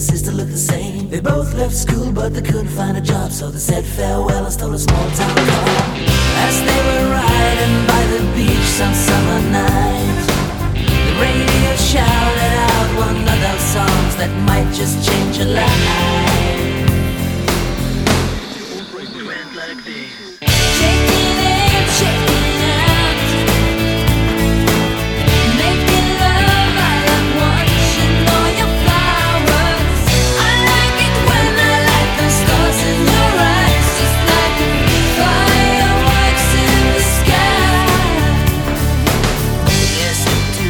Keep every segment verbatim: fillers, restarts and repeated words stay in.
sister looked the same. They both left school but they couldn't find a job, so they said farewell and stole a small town car. As they were riding by the beach some summer night, the radio shouted out one of those songs that might just change your life. Went like this. Shake it in, shake it out, making love all at once, and all your flowers. I like it when I light the stars in your eyes, just like fireworks in the sky. Yes, I do.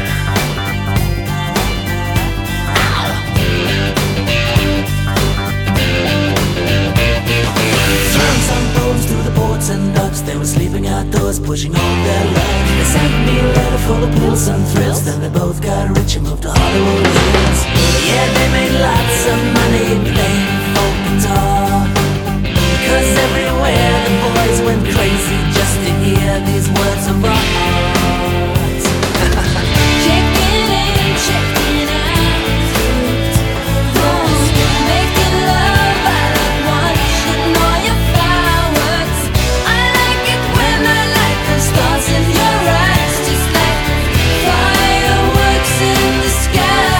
Throwing some bones through the boards and docks, they were sleeping outdoors, pushing all their luck. They sent me a letter full of pills and thrills, then they both got rich and moved to Hollywood Hills. Yeah, they made lots of money playing folk guitar, cause everywhere the boys went crazy just to hear these words of our hearts. Check it in, check it out, oh, making love all at once, and all your flowers. I like it when I light the stars in your eyes, just like fireworks in the sky.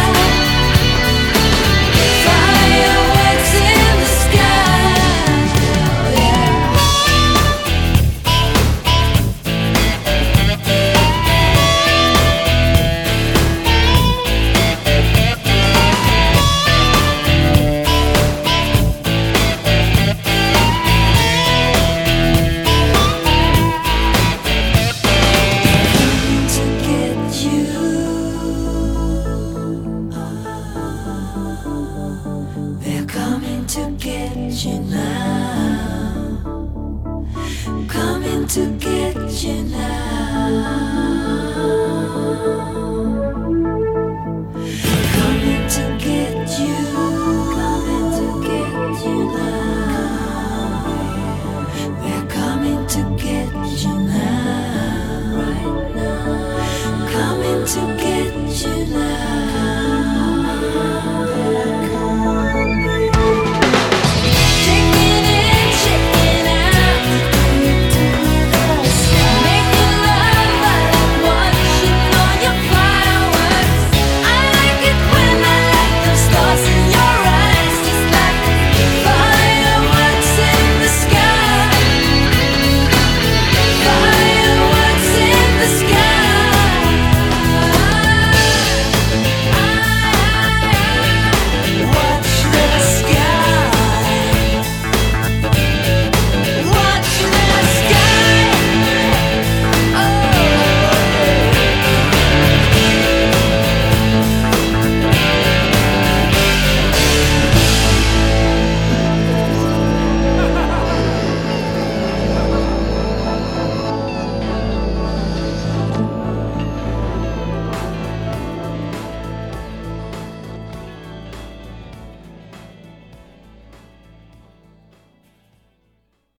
Fireworks in the sky. Oh, yeah. To get you, they're coming to get you now, coming to get you now.